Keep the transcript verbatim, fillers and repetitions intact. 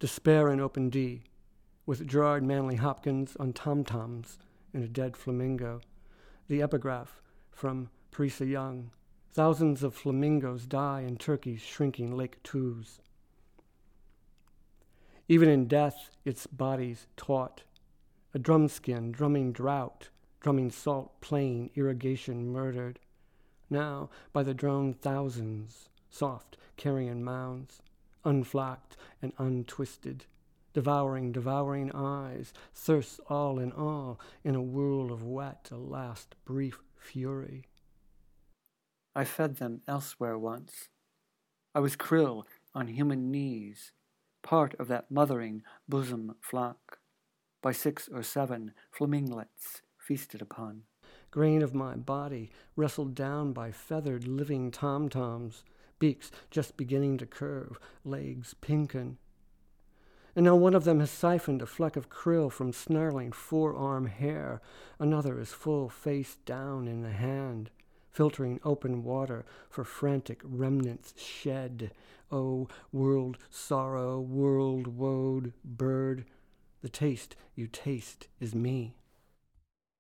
Despair in open D, with Gerard Manley Hopkins on tom-toms and a dead flamingo. The epigraph from Parisa Young. Thousands of flamingos die in Turkey's shrinking Lake Tuz. Even in death, its body's taut. A drumskin drumming drought, drumming salt plain, irrigation murdered. Now, by the drone thousands, soft carrion mounds, unflacked and untwisted, devouring, devouring eyes, thirsts all in all, in a whirl of wet, a last brief fury. I fed them elsewhere once. I was krill on human knees, part of that mothering bosom flock, by six or seven flaminglets feasted upon. Grain of my body wrestled down by feathered living tom-toms, beaks just beginning to curve, legs pinken. And now one of them has siphoned a fleck of krill from snarling forearm hair. Another is full face down in the hand, filtering open water for frantic remnants shed. Oh, world sorrow, world woad, bird, the taste you taste is me.